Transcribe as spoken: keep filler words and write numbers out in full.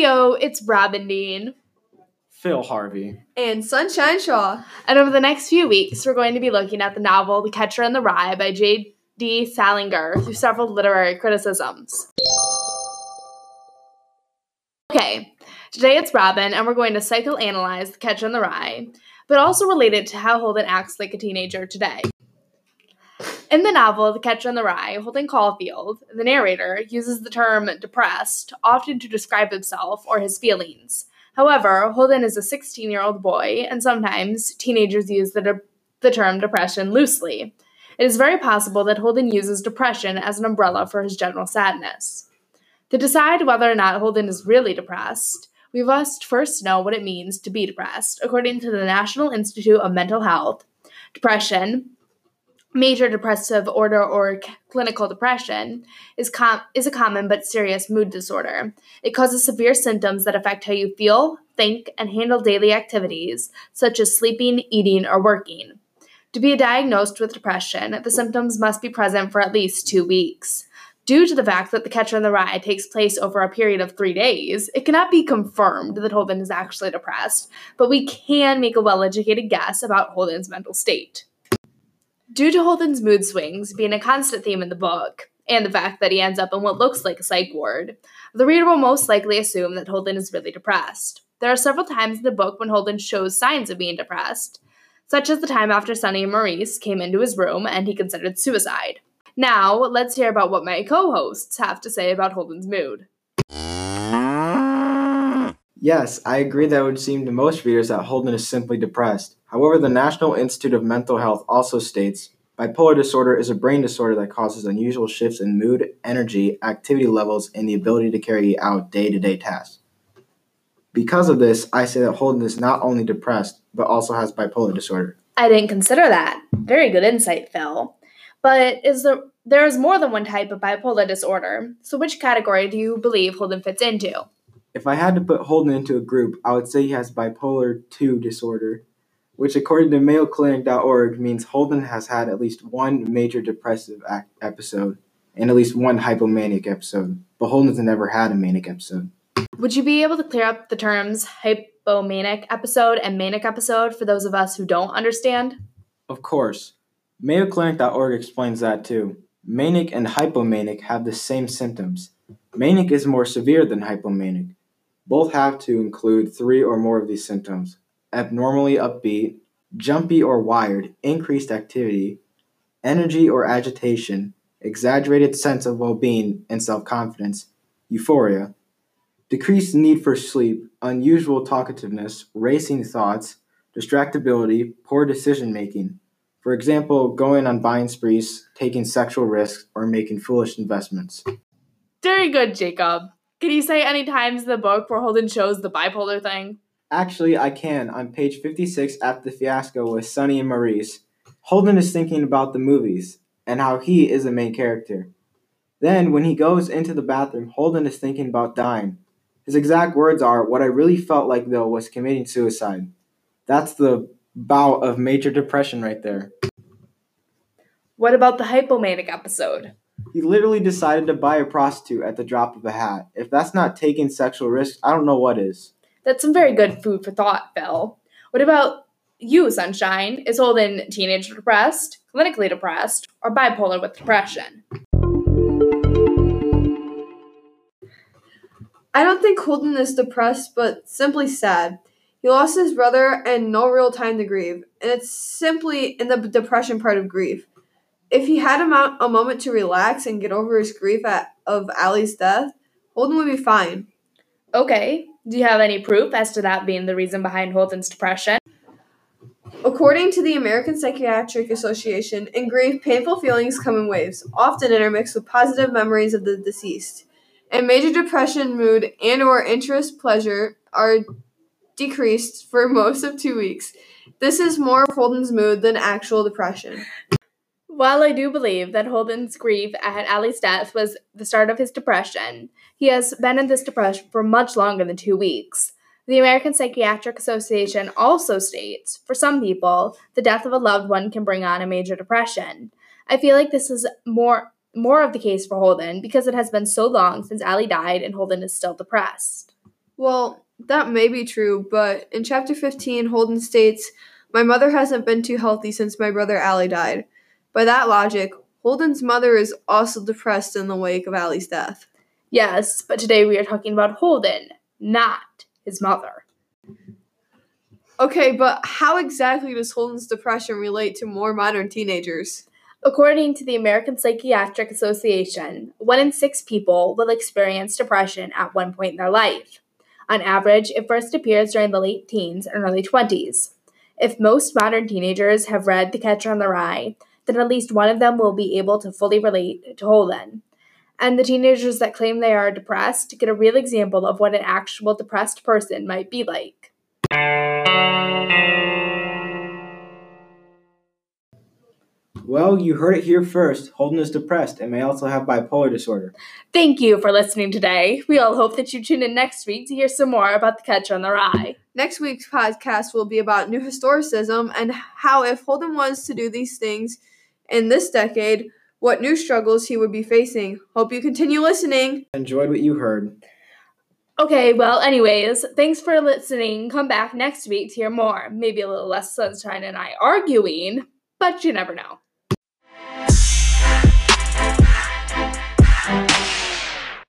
Heyo, it's Robin Dean. Phil Harvey. And Sunshine Shaw. And over the next few weeks, we're going to be looking at the novel The Catcher in the Rye by J D Salinger through several literary criticisms. Okay, today it's Robin, and we're going to psychoanalyze The Catcher in the Rye, but also relate it to how Holden acts like a teenager today. In the novel The Catcher in the Rye, Holden Caulfield, the narrator, uses the term depressed, often to describe himself or his feelings. However, Holden is a sixteen-year-old boy, and sometimes teenagers use the, de- the term depression loosely. It is very possible that Holden uses depression as an umbrella for his general sadness. To decide whether or not Holden is really depressed, we must first know what it means to be depressed. According to the National Institute of Mental Health, depression, major depressive disorder or c- clinical depression, is, com- is a common but serious mood disorder. It causes severe symptoms that affect how you feel, think, and handle daily activities, such as sleeping, eating, or working. To be diagnosed with depression, the symptoms must be present for at least two weeks. Due to the fact that The Catcher in the Rye takes place over a period of three days, it cannot be confirmed that Holden is actually depressed, but we can make a well-educated guess about Holden's mental state. Due to Holden's mood swings being a constant theme in the book, and the fact that he ends up in what looks like a psych ward, the reader will most likely assume that Holden is really depressed. There are several times in the book when Holden shows signs of being depressed, such as the time after Sonny and Maurice came into his room and he considered suicide. Now, let's hear about what my co-hosts have to say about Holden's mood. Yes, I agree that it would seem to most readers that Holden is simply depressed. However, the National Institute of Mental Health also states, bipolar disorder is a brain disorder that causes unusual shifts in mood, energy, activity levels, and the ability to carry out day-to-day tasks. Because of this, I say that Holden is not only depressed, but also has bipolar disorder. I didn't consider that. Very good insight, Phil. But is there, there is more than one type of bipolar disorder, so which category do you believe Holden fits into? If I had to put Holden into a group, I would say he has bipolar two disorder, which according to Mayo Clinic dot org means Holden has had at least one major depressive ac- episode and at least one hypomanic episode, but Holden has never had a manic episode. Would you be able to clear up the terms hypomanic episode and manic episode for those of us who don't understand? Of course. Mayo Clinic dot org explains that too. Manic and hypomanic have the same symptoms. Manic is more severe than hypomanic. Both have to include three or more of these symptoms: abnormally upbeat, jumpy or wired, increased activity, energy or agitation, exaggerated sense of well-being and self-confidence, euphoria, decreased need for sleep, unusual talkativeness, racing thoughts, distractibility, poor decision-making. For example, going on buying sprees, taking sexual risks, or making foolish investments. Very good, Jacob. Can you say any times in the book where Holden shows the bipolar thing? Actually, I can. On page fifty-six, after the fiasco with Sonny and Maurice, Holden is thinking about the movies and how he is the main character. Then, when he goes into the bathroom, Holden is thinking about dying. His exact words are, "What I really felt like, though, was committing suicide." That's the bout of major depression right there. What about the hypomanic episode? He literally decided to buy a prostitute at the drop of a hat. If that's not taking sexual risks, I don't know what is. That's some very good food for thought, Phil. What about you, Sunshine? Is Holden teenage depressed, clinically depressed, or bipolar with depression? I don't think Holden is depressed, but simply sad. He lost his brother and no real time to grieve, and it's simply in the depression part of grief. If he had a, mo- a moment to relax and get over his grief at, of Allie's death, Holden would be fine. Okay, do you have any proof as to that being the reason behind Holden's depression? According to the American Psychiatric Association, in grief, painful feelings come in waves, often intermixed with positive memories of the deceased. In major depression, mood and or interest, pleasure are decreased for most of two weeks. This is more of Holden's mood than actual depression. While I do believe that Holden's grief at Allie's death was the start of his depression, he has been in this depression for much longer than two weeks. The American Psychiatric Association also states, for some people, the death of a loved one can bring on a major depression. I feel like this is more more of the case for Holden because it has been so long since Allie died and Holden is still depressed. Well, that may be true, but in chapter fifteen, Holden states, "My mother hasn't been too healthy since my brother Allie died." By that logic, Holden's mother is also depressed in the wake of Allie's death. Yes, but today we are talking about Holden, not his mother. Okay, but how exactly does Holden's depression relate to more modern teenagers? According to the American Psychiatric Association, one in six people will experience depression at one point in their life. On average, it first appears during the late teens and early twenties. If most modern teenagers have read The Catcher in the Rye, then at least one of them will be able to fully relate to Holden. And the teenagers that claim they are depressed get a real example of what an actual depressed person might be like. Well, you heard it here first. Holden is depressed and may also have bipolar disorder. Thank you for listening today. We all hope that you tune in next week to hear some more about The Catcher in the Rye. Next week's podcast will be about New Historicism and how, if Holden was to do these things in this decade, what new struggles he would be facing. Hope you continue listening. Enjoyed what you heard. Okay, well, anyways, thanks for listening. Come back next week to hear more. Maybe a little less Sunshine and I arguing, but you never know.